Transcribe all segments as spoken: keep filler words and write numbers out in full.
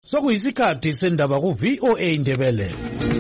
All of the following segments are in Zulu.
Sokuyisikhathi sendaba ku V O A Ndebele.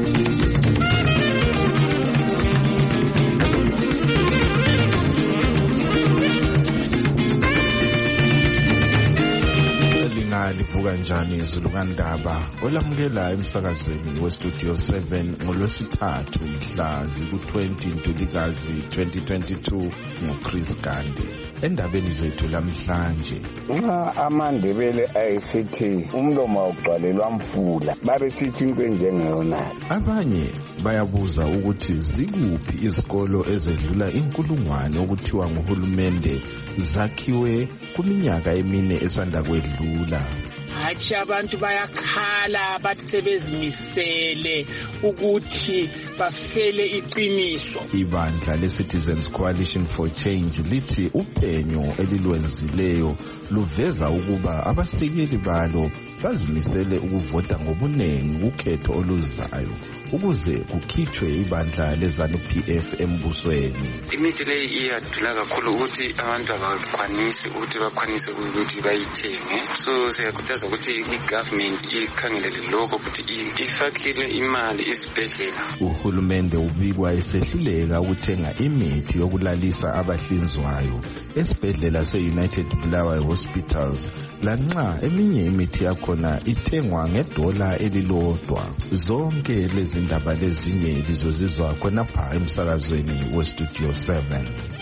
Livuka njani izulukandaba olamukela emsakazweni westudio seven ngolwesithathu mhla ziku-twenty Ntulikazi twenty twenty-two ngoChris Gandhi. Endabeni zethu lamhlanje, nxa amaNdebele ayisithi umlomo awugcwalelwa mfula babe sithi into enjengeyona. Abanye bayabuza ukuthi zikuphi izikolo ezedlula inkulungwane okuthiwa nguhulumende zakhiwe kuminyaka emine esanda kwedlula. Hathi abantu bayakhala bathi sebezimisele ukuthi bafele iqiniso. Ibandla le-Citizens Coalition for Change lithi uphenyo elilwenzileyo luveza ukuba abasekeli balo bazimisele ukuvota ngobunengi kukhetho oluzayo ukuze kukhitshwe ibandla leZANU-P F embusweni. Imithi leyi iyadula kakhulu ukuthi abantu abakwanisi ukuthi bakwanise ukuthi bayithenge. So siyakhuthaza ukuthi i-government ikhangelele lokho ukuthi ifakile imali isibhedlela. Uhulumende ubikwa esehluleka ukuthenga imithi yokulalisa abahlinzwayo esibhedlela se-United Bulawayo Hospitals lanxa eminye imithi yakhona ithengwa ngedola elilodwa. Zonke lezi ndaba lezinye lizozizwa khonapha emsakazweni westudio seven.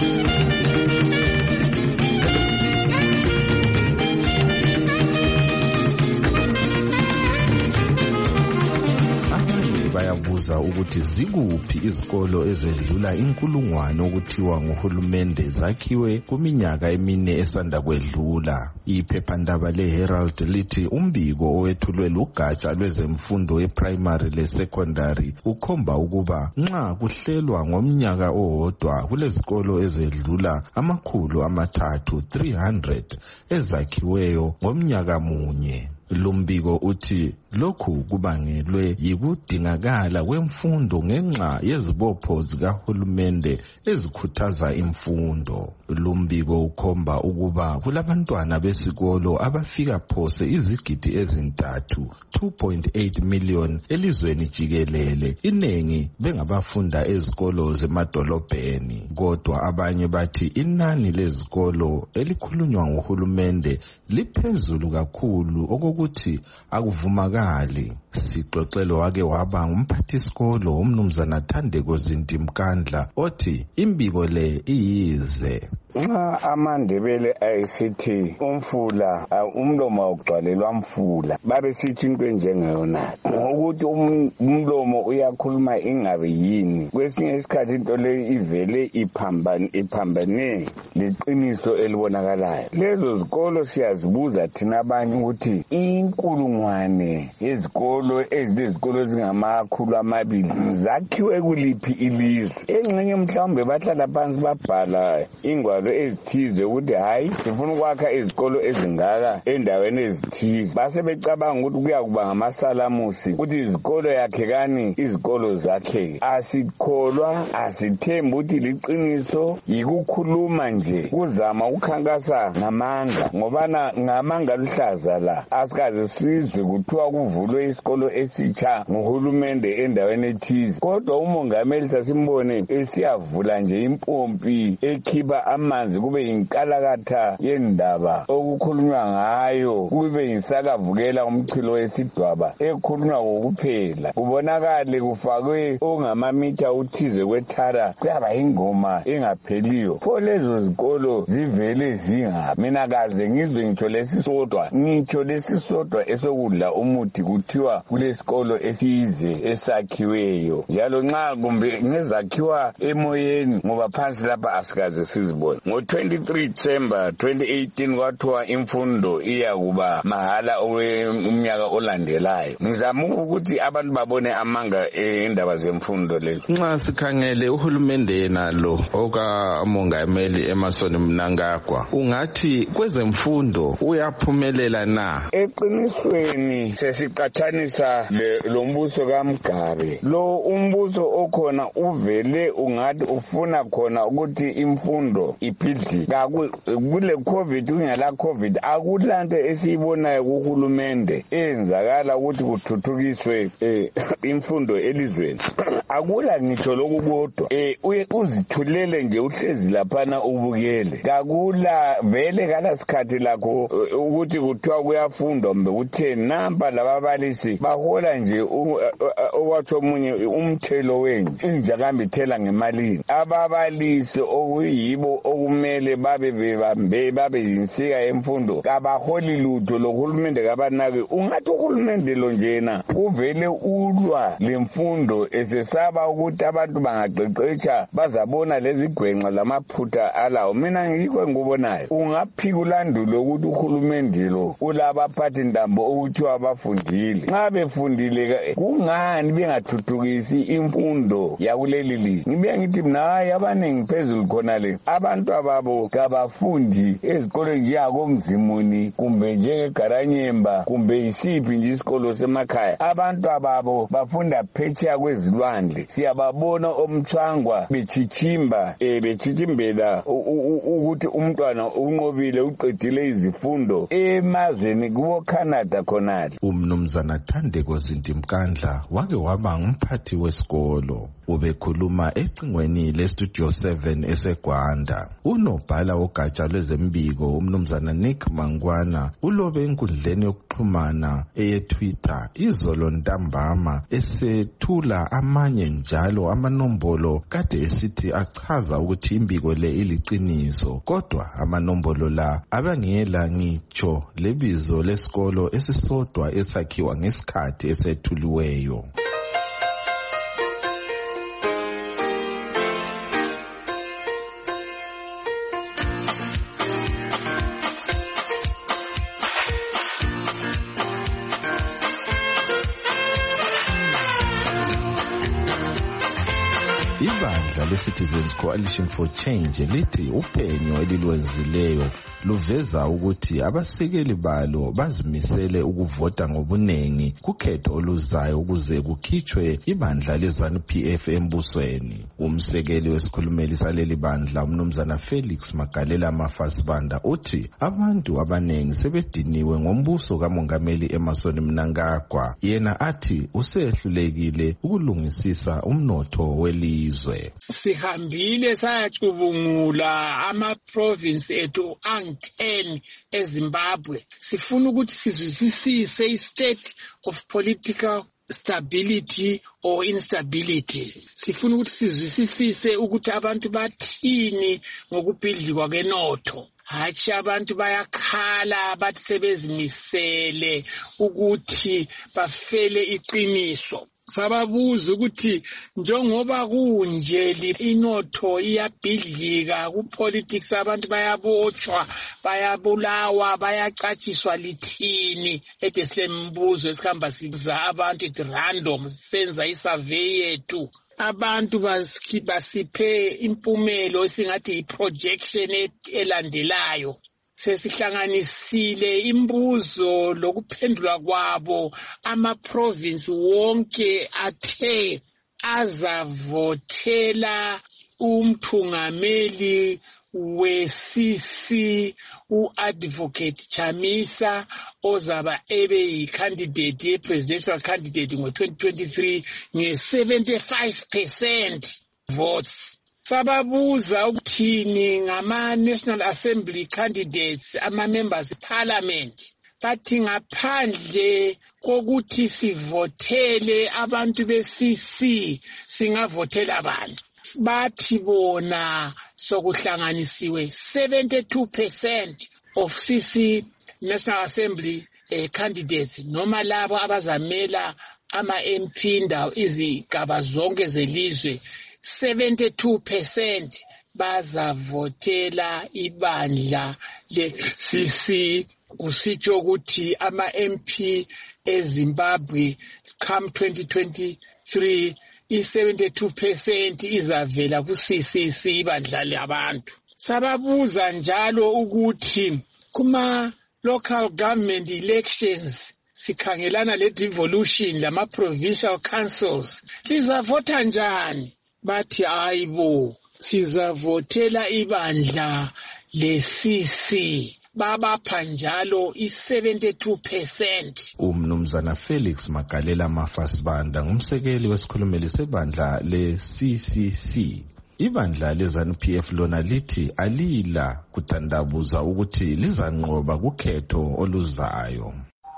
Bayabuza ukuthi zikuphi izikolo ezedlula inkulungwane okuthiwa nguhulumende zakhiwe kuminyaka emine esanda kwedlula. Iphephandaba leHerald lithi umbiko owethulwe lugatsha lwezemfundo eprimary lesecondary ukhomba ukuba nxa kuhlelwa ngomnyaka owodwa kulezikolo ezedlula amakhulu amathathu three hundred ezakhiweyo ngomnyaka munye. Lumbiko uthi lokhu kubangelwe yikudingakala kwemfundo ngenxa yezibopho zikahulumende ezikhuthaza imfundo. Lumbiko ukhomba ukuba kulabantwana besikolo abafika phose izigidi ezintathu two point eight million elizweni jikelele, inengi bengabafunda ezikolo zemadolobheni. Kodwa abanye bathi inani lezikolo elikhulunywa nguhulumende liphezulu kakhulu okokuthi akuvumakali. Sixoxelo wake waba ngumphathisikolo umnumzana Thandeko Zintimkandla othi imbiko le iyize. Nxa amaNdebele ayisithi umfula umlomo awugcwalelwa mfula babe sithi into enjengeyona ngokuthi umlomo uyakhuluma ingabe yini. Kwesinye isikhathi into le ivele iphambane iphambane leqiniso elibonakalayo. Lezo zikolo siyazibuza thina abanye ukuthi inkulungwane yezikolo ezilezikolo ezingamakhulu amabili zakhiwe kuliphi ilizwe. Engxenye mhlawumbe bahlala phansi babhala ingwalo ezithize ukuthi hayi sifuna ukwakha izikolo ezingaka endaweni ezithize. Base becabanga ukuthi kuya kuba ngamasalamusi ukuthi izikolo yakhekani izikolo zakhe. Asikholwa, asithemba ukuthi liqiniso, yikukhuluma nje kuzama ukukhankasa ngamanga ngobana ngamanga luhlaza la asikaze sizwe kuthiwa kuvulwe isikolo esitsha nguhulumende endaweni ethize. Kodwa umongameli sasimbone esiyavula nje impompi ekhipa amanzi kube yinkalakatha yendaba okukhulunywa ngayo, kube yisakavukela umchilo wesidwaba ekhulunywa ngokuphela. Kubonakale kufakwe ongamamitha uthize kwethara kuyaba ingoma engapheliyo. Pho lezo zikolo zivele zinga. Mina kaze ngizwe ngitsho lesisodwa ngitsho lesisodwa esokudla umuthi kuthiwa kulesikolo esize esakhiweyo. Njalo nxa kumbe ngezakhiwa emoyeni ngoba phansi lapha asikaze sizibone. Ngo-twenty-three December twenty eighteen kwathiwa imfundo iya kuba mahala umnyaka olandelayo. Ngizama ukuthi abantu babone amanga endaba zemfundo lezo. Nxa sikhangele uhulumende yena lo okamongameli Emmerson Mnangagwa, ungathi kwezemfundo uyaphumelela na? Eqinisweni sesiqathanisa lo mbuso kaMgabe, lo umbuso okhona uvele ungathi ufuna khona ukuthi imfundo ibhidli kule covid ungela covid akulanto esiyibonayo kuhulumende enzakala ukuthi kuthuthukiswe imfundo elizweni akula ngitsho lokukodwa eh uzithulele nje uhlezi laphana ubukele kakula vele kala sikhathi lakho ukuthi kuthiwa kuyafundwa mbe uthe namba lababalisi bahola nje okwatsho omunye umthelo wenje injakambi ithela ngemalini ababalisi okuyibo okumele babe bebambe babe yinsika emfundo kabaholi lutho lohulumende kabanake ungathi uhulumende lo njena uvele ulwa lemfundo esesaba ukuthi abantu bangaqeqetsha bazabona lezi gwenqa lamaphutha alawo mina ngikho ngubonayo ungaphika ulandulo ukuthi uhulumende lo ulabaphathi ndambo ukuthi abafundile nxa befundile kungani bengathuthukisi imfundo yakuleli lizwe ngibe ngithi naye abanengi phezulu khona le abantu ababo kabafundi ezikolweni njengakomzimuni kumbe njengegaranyemba kumbe isiphi nje isikolo semakhaya abantu ababo bafunda phetsheya kwezilwandle siyababona omthwangwa bechichimba eh bechichimbela ukuthi umntwana unqobile uqedile izifundo emazweni kubo Canada khonali. Umnumzana Thandeko Zintimkandla wake waba ngumphathi wesikolo ubekhuluma ecingweni lestudio seven eseGwanda. Unobhala ogatsha lwezembiko umnumzana Nick Mangwana ulobe enkundleni yokuxhumana eyeTwitter izolo ntambama esethula amanye njalo amanombolo kade esithi achaza ukuthi imbiko le iliqiniso kodwa amanombolo la abangela ngitsho lebizo lesikolo esisodwa esakhiwa ngesikhathi esethuliweyo. Ibandla le-Citizens Coalition for Change lithi uphenyo elilwenzileyo luveza ukuthi abasekeli balo bazimisele ukuvota ngobunengi kukhetho oluzayo ukuze kukhitshwe ibandla le-ZANU P F embusweni. Umsekeli wesikhulumeli saleli bandla umnumzana Felix Magalela Mafasibanda uthi abantu abanengi sebediniwe ngombuso kamongameli Emmerson Mnangagwa yena athi usehlulekile ukulungisisa umnotho welizwe. Sihambile sayacubungula ama-province ethu ten eZimbabwe sifuna ukuthi sizwisise i-state of political stability or instability sifuna ukuthi sizwisise ukuthi abantu bathini ngokubhidlikwa kwenotho hathi abantu bayakhala bathi sebezimisele ukuthi bafele iqiniso sababuza ukuthi njengoba kunje inotho iyabhidlika kupolitics abantu bayabotshwa bayabulawa bayacatshiswa lithini ede silembuzo esikhamba sibuza abantu at random senza isurvey yethu abantu basiphe impumelo esingathi iprojection elandelayo sesihlanganisile imbuzo lokuphendula kwabo ama-province wonke athe azavothela umthungameli we-C C u-Advocate Chamisa ozaba ebe yi-candidate ye-presidential candidate ngo-twenty twenty-three nge-seventy-five percent votes. Sababuza ukuthini ngama-National Assembly candidates, ama-members parliament. Bathi ngaphandle kokuthi sivothele abantu be-C C, singavothela abantu. Bathi bona sokuhlanganisiwe seventy-two percent of C C National Assembly eh, candidates noma labo abazamela ama-M P ndawo izigaba zonke zelizwe seventy-two percent bazavotela ibandla le-C C kusitsho ukuthi ama-M P eZimbabwe come twenty twenty-three i-seventy-two percent izavela ku-C C C ibandla labantu. Sababuza njalo ukuthi kuma local government elections sikhangelana le devolution lama provincial councils lizavota njani? Bathi ayibo sizavotela ibandla le-C C. Babapha njalo i-seventy-two percent. Umnumzana Felix Magalela Mafasibanda ngumsekeli wesikhulumeli sebandla le-C C C. Ibandla le-ZANU-P F lona lithi alila kutandabuza ukuthi lizanqoba kukhetho oluzayo.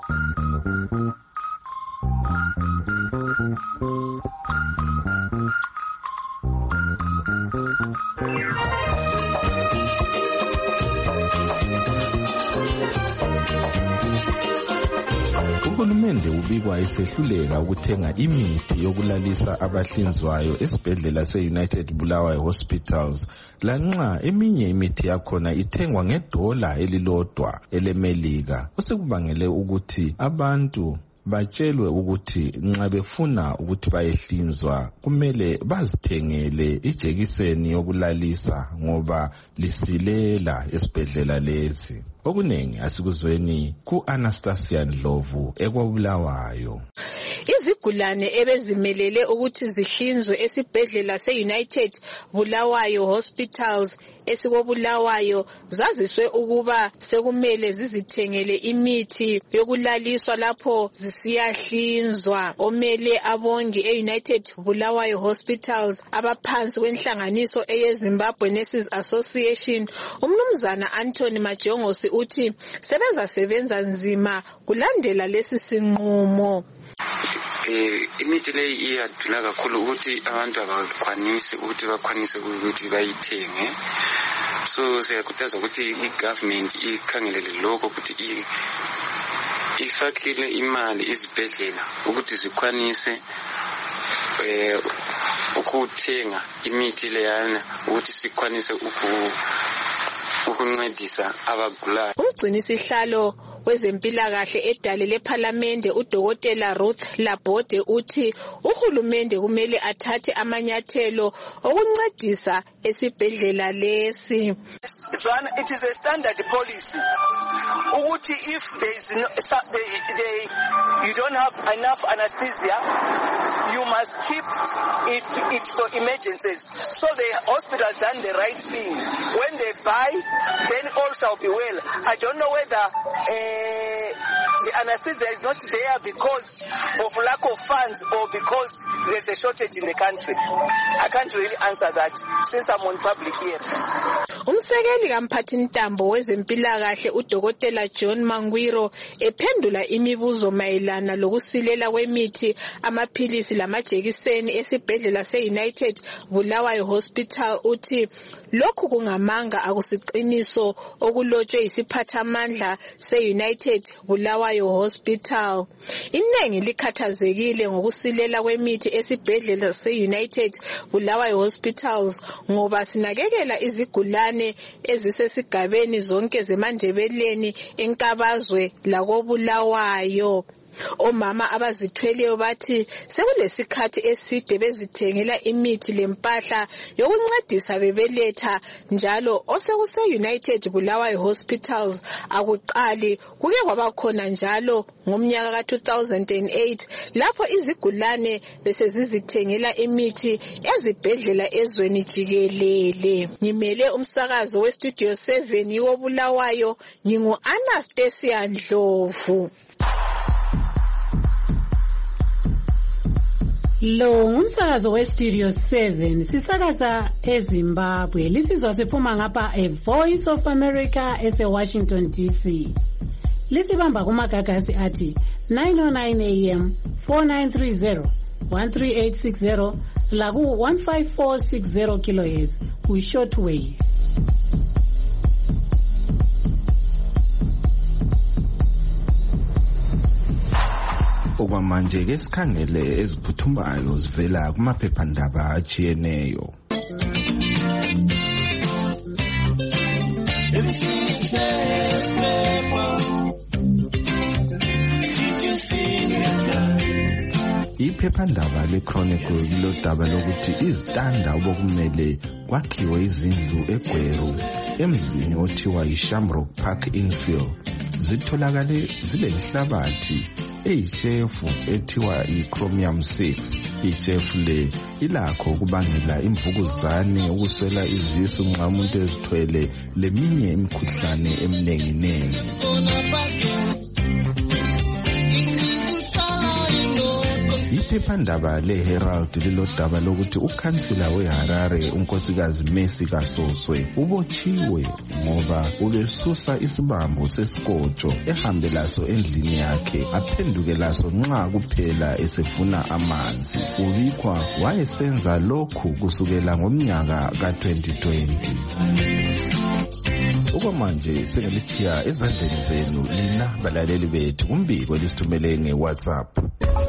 Uhulumende ubikwa esehluleka ukuthenga imithi yokulalisa abahlinzwayo esibhedlela se-United Bulawayo Hospitals lanxa eminye imithi yakhona ithengwa ngedola elilodwa elemelika, osekubangele ukuthi abantu batshelwe ukuthi nxa befuna ukuthi bayehlinzwa kumele bazithengele ijekiseni yokulalisa ngoba lisilela esibhedlela lesi. Okunengi asikuzweni ku-Anastasia Ndlovu ekwabulawayo. Izigulane ebezimelele ukuthi zihlinzwe esibhedlela se-United Bulawayo Hospitals esikobulawayo zaziswe ukuba sekumele zizithengele imithi yokulaliswa lapho zisiyahlinzwa. Omele abongi e-United Bulawayo Hospitals abaphansi kwenhlanganiso eyeZimbabwe Nurses Association, umnumzana Anthony Majongosi uthi sebezasebenza nzima kulandela lesi sinqumo. Eh imithi leyi iyadula kakhulu ukuthi abantu abakwanisi ukuthi bakwanise ukuthi bayithenge. So siyakhuthaza ukuthi i-government ikhangelele lokho ukuthi ifakile imali izibhedlela ukuthi zikwanise eh ukuthenga imithi leyana ukuthi sikwanise ukuncedisa abagulayo. Umgcinisihlalo wezempilakahle edale lePhalamende udokotela Ruth Labode uthi uhulumende kumele athathe amanyathelo okuncedisa esibhedlela lesi. It is a standard policy ukuthi if there is no, they, they, you don't have enough anesthesia, you must keep it, it for emergencies. So the hospital done the right thing. When they buy, then all shall be well. I don't know whether uh, the anesthesia is not there because of lack of funds or because there's a shortage in the country. I can't really answer that since I'm on public hearing. Umsekeli kamphathintambo wezempilakahle udokotela John Mangwiro ephendula imibuzo mayelana lokusilela kwemithi, amaphilisi lamajekiseni esibhedlela se-United Bulawayo Hospital uthi lokhu kungamanga akusiqiniso okulotshwe isiphathamandla se-United Bulawayo Hospital. Inengi likhathazekile ngokusilela kwemithi esibhedlela se-United Bulawayo Hospitals ngoba sinakekela izigulane ezisesigabeni zonke zeMandebeleni, eNkabazwe lakobulawayo. Omama abazithweleyo bathi sekulesikhathi eside bezithengela imithi lempahla yokuncedisa bebeletha, njalo osekuse United Bulawayo Hospitals akuqali kuke kwabakhona njalo ngomnyaka ka two thousand eight lapho izigulane besezizithengela imithi ezibhedlela ezweni jikelele. Ngimele umsakazo we Studio seven yobulawayo, ngingu Anastasia Ndlovu. Lo ngumsakazo we Studio seven sisakaza eZimbabwe. Lisizwa siphuma ngapha a Voice of America ese Washington D C. Lisibamba kumagagasi athi nine oh nine A M, four nine three zero, one three eight six zero laku one five four six zero kilohertz ku shortwave. Okwamanje ke sikhangele eziphuthumayo zivela kumaphephandaba ajiyeneyo. Iphephandaba leChronicle lilodaba lokuthi izitanda okumele kwakhiwe izindlu eGweru emzini othiwa yiShamrock Park Infield zitholakale zilenhlabathi eyitshefu ethiwa i-chromium six. Itshefu le ilakho ukubangela imvukuzane, ukuswela izisu nxa umuntu ezithwele leminye imikhuhlane eminenginengi. Iphephandaba le-Herald lilodaba lokuthi ukhansila weHarare unkosikazi Mercy Kasoswe ubotshiwe ngoba ubesusa isibambo sesikotsho ehambe laso endlini yakhe aphenduke laso nxa kuphela esefuna amanzi. Ubikwa wayesenza lokhu kusukela ngomnyaka ka twenty twenty. Okwamanje sengelithiya ezandleni zenu lina balaleli bethu umbiko lisithumele nge-WhatsApp.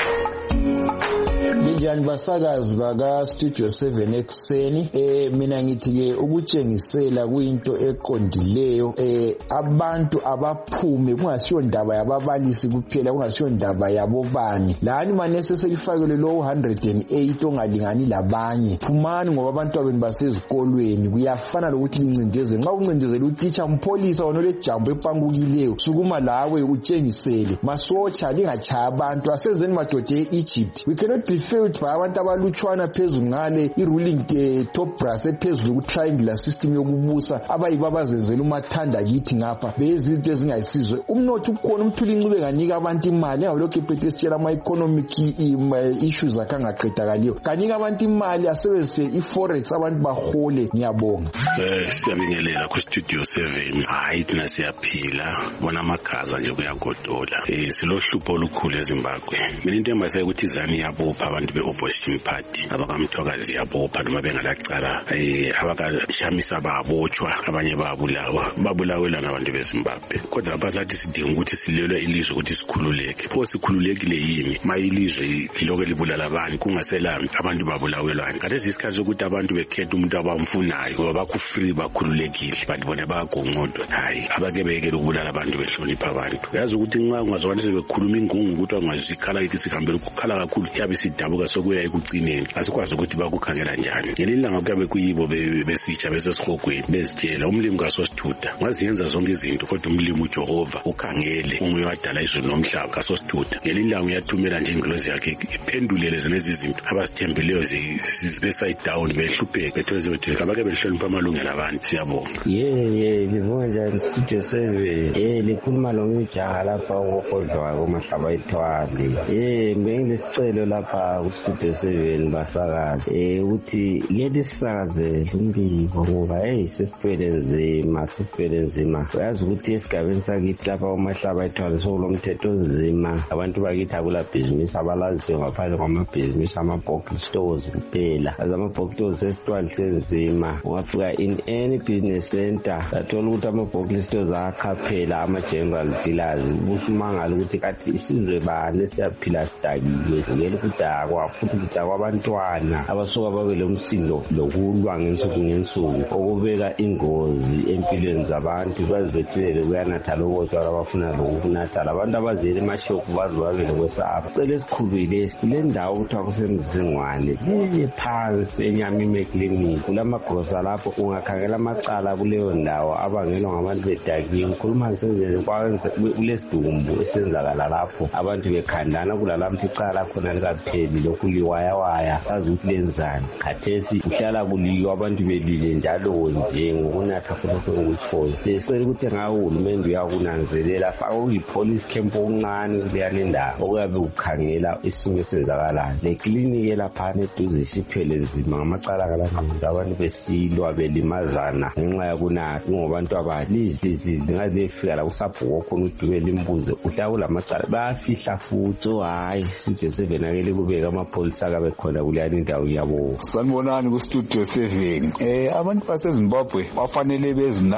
Linjani basakazi baka Studio seven ekuseni. Eh mina ngithi ke ukutshengisela kuyinto eqondileyo. Eh abantu abaphume kungasiyo ndaba yababalisi kuphela, kungasiyo ndaba yabobani. Lani manese selifakele lo one hundred eight ongalingani labanye. Phumani ngoba abantu abenu basezikolweni. Kuyafana lokuthi lincindeze. Nxa uncindezela utitsha umpolisa onole jambo epangukileyo, sukuma lawe utshengisele. Masocha lingachaya abantu asezeni madoda eEgypt. We cannot be failed by abantu abalutshwana phezulu ngale i-ruling top brass ephezulu ku-triangular system yokubusa abayibo abazenzela umathanda kithi ngapha beyizinto ezingayisizwe. Umnotho ukhona, umthuli incube kanika abantu imali engabalokhu ephethe esitshela ama-economic issues akhe angaqedakaliyo. Kanika abantu imali asebenzise i-forex abantu bahole. Ngiyabonga. Eh siyabingelela ku Studio seven. Hayi thina siyaphila, bona amagaza nje kuyagodola. Eh silohlupho olukhulu eZimbabwe. Mina into engasayi ukuthi izani yabopha abantu be-opposition party, abakamthokazi yabopha noma bengalacala, eh abakashamisa babotshwa, abanye babulawa babulawela ngabantu beZimbabwe. Kodwa bazathi sidinga ukuthi silelwe ilizwe ukuthi sikhululeke. Pho sikhululekile yini ma ilizwe liloke libulala abantu kungaselami abantu babulawelwana? Kade isikhathi ukuthi abantu bekhetha umuntu abamfunayo ngoba bakufree bakhululekile, bantu bona bayagonqodwa. Hayi abake bekele ukubulala abantu behlonipha abantu. Yazi ukuthi nxa ungazwani sebekhuluma ingungu ukuthi angazikhala ikisihambela ukukhala kakhulu yabe sidabuka sokuya ekugcineni. Asikwazi ukuthi bakukhangela njani. Ngelilanga kuyabe kuyibo besitsha besesihogweni bezitshela umlimi kaSosithutha ngaziyenza zonke izinto kodwa umlimi uJehova ukhangele unguye wadala izulu nomhlaba kaSosithutha. Ngelilanga uyathumela nje ingilozi yakhe iphendulele zenezi izinto abasithembeleyo zibeside down behlupheke bethoze bethi abake behlonipha amalungelo abantu. Siyabonga. Yeah yeah livonga njani Studio seven. Eh likhuluma lo mjaha lapha okodwa komahlaba ethwali. Eh bengilisicelo lapha ku Studio seven basakazi eh uthi leli sisakaze umbiko ngoba hey sesifele nzima sesifele nzima. Uyazi ukuthi esigabeni sakithi lapha komahlaba ethwali sokulomthetho nzima. Abantu bakithi akula business abalaziyo ngaphandle kwama-business ama-box stores kuphela. As ama-box stores esitwali senzima ungafika in any business center athola ukuthi ama-box stores akhaphela ama-general dealers. Busumangala ukuthi kathi isizwe bani siyaphila sidakiwe ngeke kudakwa futhi kudakwa abantwana abasuka babe lomsindo lokulwa ngensuku ngensuku okubeka ingozi empilweni zabantu bazibethele kuyanatha lokho abafuna lokunatha abantu abazele emashoko bazibabe lokwesaba. Cela esikhulile le ndawo kuthiwa kusemzingwane le phansi enyamime clinic kulamagrosa lapho ungakhangela amacala kuleyo ndawo abangelwa ngabantu bedakiwe. Ngikhuluma ngisenzele kulesidumbu esenzakala lapho abantu bekhandana kulalamthi icala khona likapheli lokhu liwaya waya sazi ukuthi lenzani. Khathesi uhlala kuliyo abantu belile njalo nje ngokunatha khonokho ngokutshoyo. Sesicela ukuthi ngawo uhulumende uyakunanzelela faka uyi-police camp okuncane kuleyani ndawo okuyabe ukhangela isimo esenzakalayo. Le clinic elaphana eduze isiphele nzima ngamacala kalamanje abantu besilwa belimazana ngenxa yokunatha ngobantu abalizi zingaze befika la kusabhuko khona udubela imbuzo uhlala kulamacala bayafihla futhi. So hayi Studio seven akele kubeka amapholisa akabe khona kuleyani indawo yabo. Sanibonani ku Studio seven. Eh abantu baseZimbabwe bafanele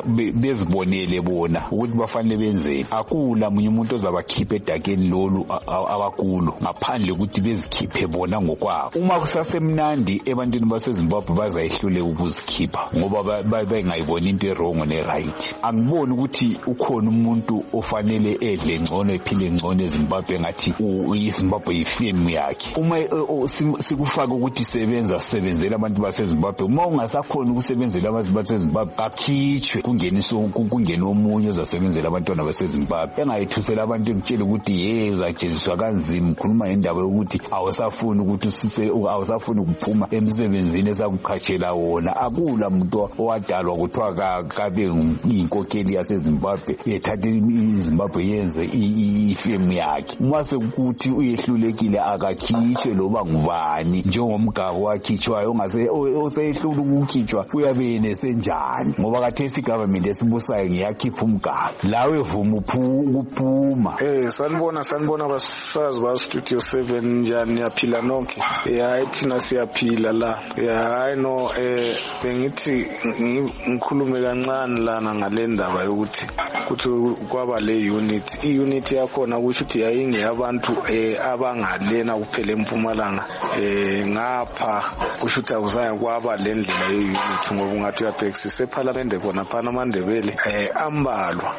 bezibonele bona ukuthi bafanele benzeni. Akula munye umuntu ozabakhipha edakeni lolu abakulo ngaphandle ukuthi bezikhiphe bona ngokwabo. Uma kusasemnandi ebantwini baseZimbabwe bazayihlule ukuzikhipha ngoba bengayibona into errong ne right. Angiboni ukuthi ukhona umuntu ofanele edle ngcono ephile ngcono eZimbabwe ngathi uyiZimbabwe ifemu yakhe. Uma uma sikufaka ukuthi sebenza sebenzela abantu baseZimbabwe uma ungasakhona ukusebenzela abantu baseZimbabwe akhitshwe kungeniswe kungena omunye ozasebenzela abantwana baseZimbabwe engayithusela abantu ekutshela ukuthi hey uzajeziswa kanzima ukhuluma indaba yokuthi awusafuni ukuthi usise awusafuni ukuphuma emsebenzini esakuqhatshela wona akula umuntu owadalwa kuthiwa kabe inkokheli yaseZimbabwe ethatha iZimbabwe yenze ifemu yakhe uma sekuthi uyehlulekile akakhitshwe loba ngubani njengomgabo wakhitshwayo ongase osehlula ukukhitshwa uyabe nesenjani ngoba kathesi government esibusayo ngiyakhipha umgabo lawe vuma ukuphuma. Eh sanibona sanibona basazi ba Studio seven njani yaphila nonke ya thina siyaphila la ya I know eh bengithi ngikhulume kancane lana ngale ndaba yokuthi kuthi kwaba le unit i-unit yakhona kusho ukuthi yayinge abantu eh abangalena kuphela eMpumalanga eh ngapha kusho ukuthi akuzange kwaba le ndlela ye-unit ngoba ungathi uyabhekisisa eParliament khona phana aMandebele eh ambalwa.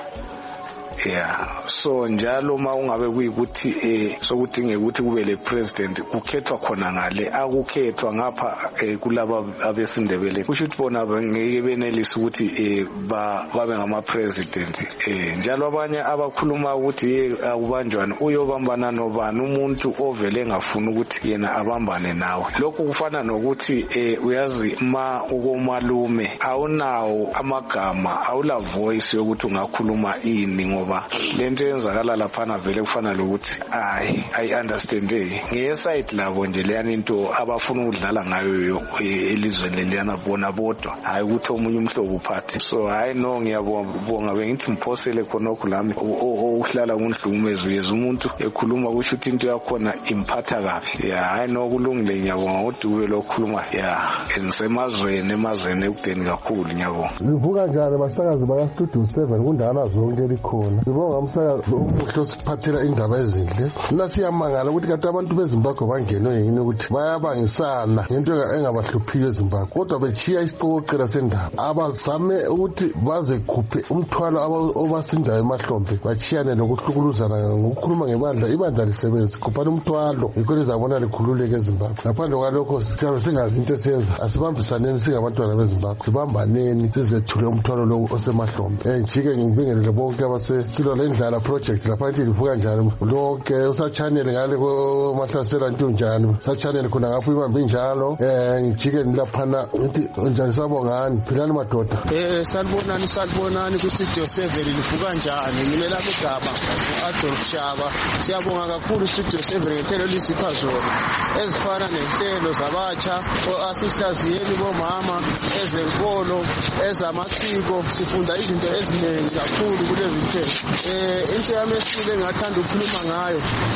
Yeah, so njalo ma ungabe kuyikuthi eh sokudingeka ukuthi kube le president kukhethwa khona ngale akukhethwa ngapha eh kulaba abesindebele kusho ukuthi bona ngeke benelisa ukuthi eh babe ngama president eh njalo abanye abakhuluma ukuthi akubanjwana uyobambana nobani umuntu ovele engafuna ukuthi yena abambane nawe lokho kufana nokuthi eh uyazi ma ukomalume awunawo amagama awula voice yokuthi ungakhuluma ini ngoba lento yenzakala lapha vele kufana lokuthi hayi I understand eh ngeside labo nje leyana into abafuna ukudlala ngayo elizweni leliyana bona bodwa hayi ukuthi omunye umhlobo uphathi so hayi no ngiyabonga bengithi mphosele khona okulami ohlala kundlumezo yeza umuntu ekhuluma kusho ukuthi into yakhona imphatha kabi ya hayi no kulungile ngiyabonga udube lokukhuluma ya ensemazweni emazweni ekudeni kakhulu ngiyabonga. Ngivuka njalo basakazi baka Studio seven kundala zonke likhona sibonga umsakazi umuhle osiphathela indaba ezinhle nasiyamangala ukuthi kanti abantu beZimbabwe bangenwe yini ukuthi bayabangisana into engabahluphiyo eZimbabwe kodwa bechiya isiqoqela sendaba abazame ukuthi baze khuphe umthwalo obasindayo emahlombe bachiyane nokuhlukuluzana ngokukhuluma ngebandla ibandla lisebenza kuphana umthwalo yikho lizabona likhululeke eZimbabwe ngaphandle kwalokho siyabe singazi into esiyenza asibambisaneni singabantwana beZimbabwe sibambaneni sizethule umthwalo lo osemahlombe eh njike ngibingelele bonke abase silo lendlala project lapha ithi livuka njalo lonke usachannel ngale ko mahlasela ntunjani sachannel khona ngapho ibambe njalo eh ngijike nilaphana ithi njani sabongani philani madoda eh sanibonani sanibonani ku Studio seven livuka njani mina lapha eGaba uAdolf Shaba siyabonga kakhulu Studio seven ngethelo lisipha zona ezifana nehlelo zabatsha o-asihlaziyeni bomama ezenkolo ezamasiko sifunda izinto eziningi kakhulu kulezi hlelo eh into yami esile ngathanda ukukhuluma ngayo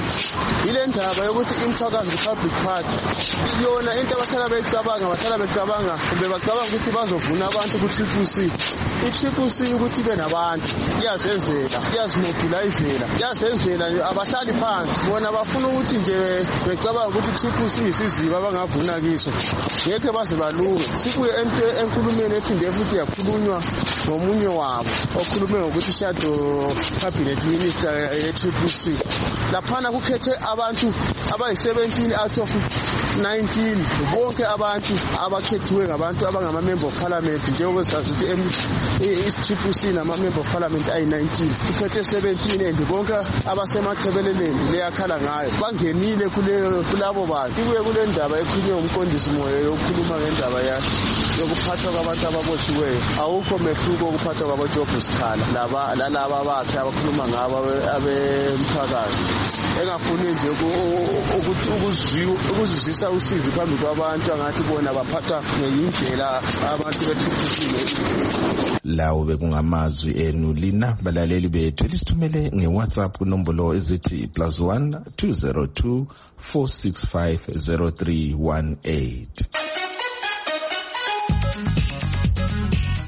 ile ndaba yokuthi iMthwakazi Republic Party iyona into abahlala becabanga bahlala becabanga kumbe bacabanga ukuthi bazovuna abantu ku Triple C i-Triple C ukuthi ibe nabantu iyazenzela iyazimobilizela iyazenzela abahlali phansi bona bafuna ukuthi nje becabanga ukuthi Triple C isiziba abangavuna kiso ngeke baze balunge sibuye ento enkulumeni ephinde futhi yakhulunywa ngomunye wabo okhulume ngokuthi shadow cabinet minister ye-Triple C laphana kukhethwe abantu abayi-seventeen out of nineteen bonke abantu abakhethiwe ngabantu abangama member of parliament njengoba sazi ukuthi i-Triple C nama member of parliament ayi-nineteen kukhethwe seventeen and bonke abasemathebeleleni leyakhala ngayo bangenile kulabo bantu ibuye kule ndaba ekhulunywe umqondisi moya yokukhuluma ngendaba yokuphathwa kwabantu ababotshiweyo awukho mehluko ukuphathwa kwaboJob Sikhala laba lalaba bakhe abakhuluma ngabo abemphakathi engafuni nje ukuthi ukuzizisa usizi phambi kwabantu angathi bona baphatha ngeyindlela abantu beTriple lawo bekungamazwi enu lina balaleli bethu lisithumele ngeWhatsApp kunombolo ezithi plus one two zero two four six five zero three one eight.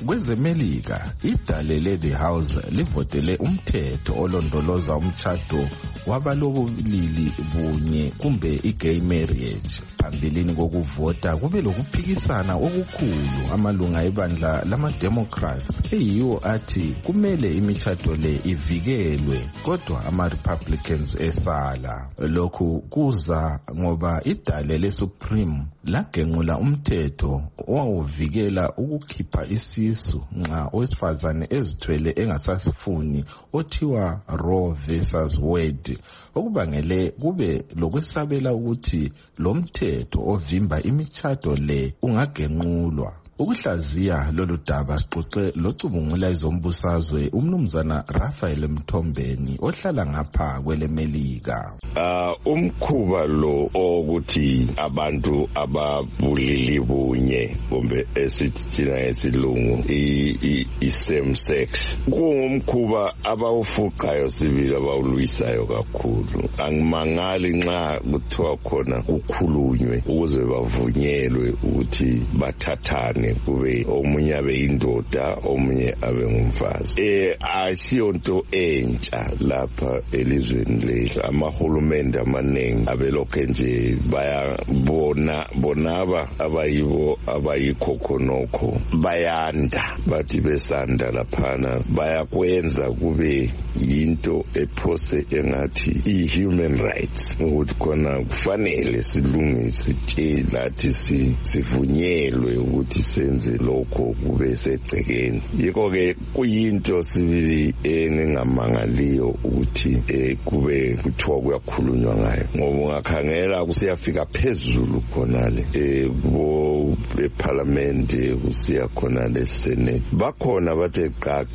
kwezemelika idale le-The House livotele umthetho olondoloza umtshado wabalobulili bunye kumbe i-gay marriage. Phambilini kokuvota kube lokuphikisana okukhulu amalunga ebandla lama-Democrats eyiwo athi kumele imitshado le ivikelwe kodwa ama-Republicans esala. Lokhu kuza ngoba idale le-Supreme lagenqula umthetho owawuvikela ukukhipha isisu nxa owesifazane ezithwele engasasifuni othiwa Roe versus Wade, okubangele kube lokwesabela ukuthi lo mthetho ovimba imitshado le ungagenqulwa. Ukuhlaziya lolu daba sixoxe locubungula izombusazwe umnumzana Raphael Mthombeni ohlala ngapha kwelemelika. Uh, umkhuba lo okuthi abantu ababulili bunye kumbe esithina esilungu i-same sex kungumkhuba abawufuqayo sibili abawulwisayo kakhulu. Angimangali nxa kuthiwa khona kukhulunywe ukuze bavunyelwe ukuthi bathathane kube omunye abe indoda omunye abe ngumfazi. Eh asiyonto entsha lapha elizweni lethu. Amahulumende amaningi abelokhe nje bayabona bonaba abayibo abayikhokho bayanda bathi besanda laphana bayakwenza kube yinto ephose engathi i-human rights ukuthi khona kufanele silungise lathi sivunyelwe ukuthi senze lokho kube segcekeni. Yikho ke kuyinto sibili engingamangaliyo ukuthi kube kuthiwa kuyakhulunywa ngayo ngoba ungakhangela kusiyafika phezulu khonale kubo eParliament kusiya khonale eSenate bakhona bathe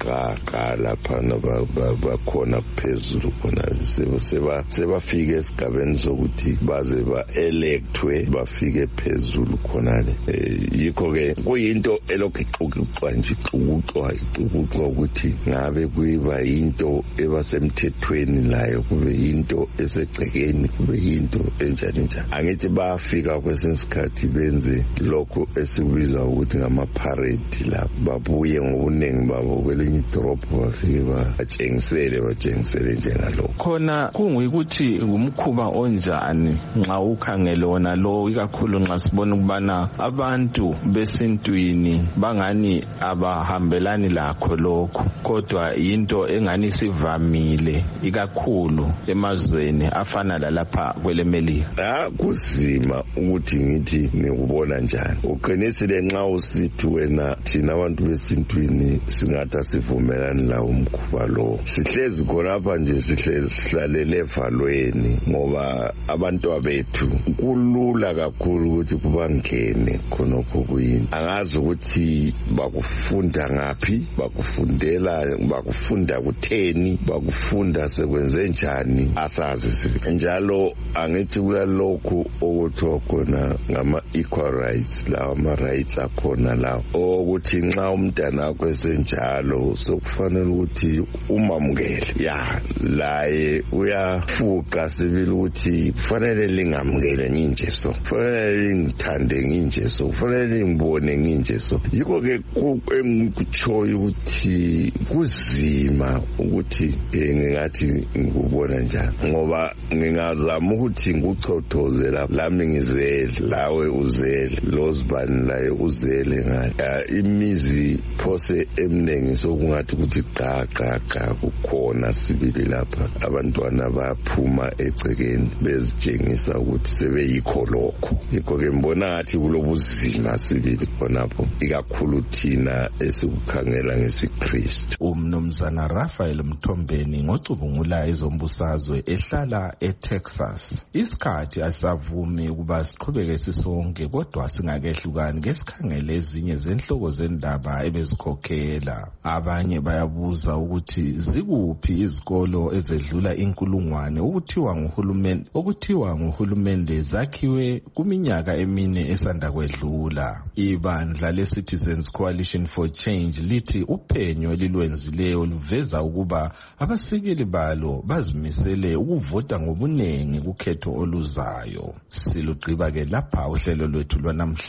qaqa laphana bakhona phezulu khonale seba sebafika esigabeni sokuthi baze ba-electwe bafike phezulu khonale. Yikho ke kuyinto elokhu ixoxwa nje ixoxwa ixoxwa ukuthi ngabe kuyiba yinto ebasemthethweni layo kube yinto esegcekeni kube yinto enjani njani. Angithi bafika kwesinye isikhathi benze lokho esikubiza ukuthi ngama-parade la babuye ngobuningi babo kwelinye idorobho bafike batshengisele batshengisele njengalokho. Khona kunguyikuthi ngumkhuba onjani nxa ukhangele wona lo ikakhulu nxa sibona ukubana abantu besintwini bangani abahambelani lakho lokho kodwa into engani sivamile ikakhulu emazweni afana lalapha kwelemelika. Ah kuzima ukuthi ngithi ngikubona njani. Uqinisile nxa usithi wena thina abantu besintwini singatha sivumelani la umkhuba lo. Sihlezi khonapha nje sihlezi sihlalele evalweni ngoba abantu abethu kulula kakhulu ukuthi kubangene khonokho kuyini. Angazi ukuthi bakufunda ngaphi bakufundela bakufunda kutheni bakufunda sekwenze njani asazi sibe njalo. Angithi kulalokho okuthiwa khona ngama equal rights lawa ama rights akhona lawo ukuthi nxa umntana wakho esenjalo sokufanele ukuthi umamukele ya laye uyafuqa sibili ukuthi kufanele lingamukele nginje so kufanele lingithande nginje so kufanele ngibone nginje so. Yikho ke engikutshoyo ukuthi kuzima ukuthi ngingathi ngikubona njani ngoba ngingazama ukuthi ngikuchothoze lapha lami ngizele lawe uzele lozibani laye uzele ngathi imizi phose emnengi sokungathi ukuthi qa qa qa kukhona sibili lapha abantwana baphuma egcekeni bezitshengisa ukuthi sebeyikho lokho. Yikho ke mbona ngathi kulobuzima sibili khonapho ikakhulu thina esikukhangela ngesiKristu. Umnumzana Raphael Mthombeni ngocubungula izombusazwe ehlala eTexas. Isikhathi asavumi ukuba siqhubeke sisonke kodwa singakehlukani ngesikhangele ezinye zenhloko zendaba ebezikhokhela. Abanye bayabuza ukuthi zikuphi izikolo ezedlula inkulungwane ukuthiwa nguhulumende okuthiwa nguhulumende zakhiwe kuminyaka emine esanda kwedlula. Ibandla le-Citizens Coalition for Change lithi uphenyo lilwenzileyo luveza ukuba abasekeli balo bazimisele ukuvota ngobunengi kukhetho oluzayo. Silugqiba ke lapha uhlelo lwethu lwanamhlanje.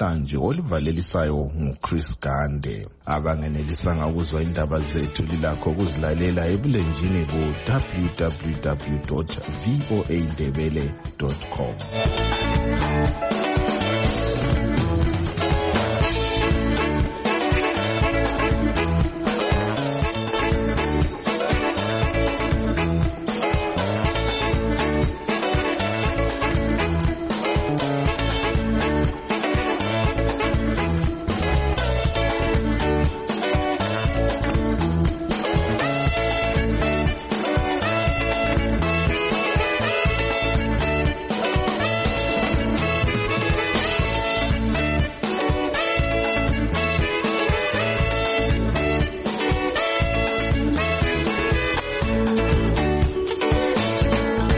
lanamhlanje olivalelisayo nguChris Gande. Abangenelisanga ukuzwa indaba zethu lilakho ukuzilalela ebulenjini ku w w w dot v o a ndebele dot com.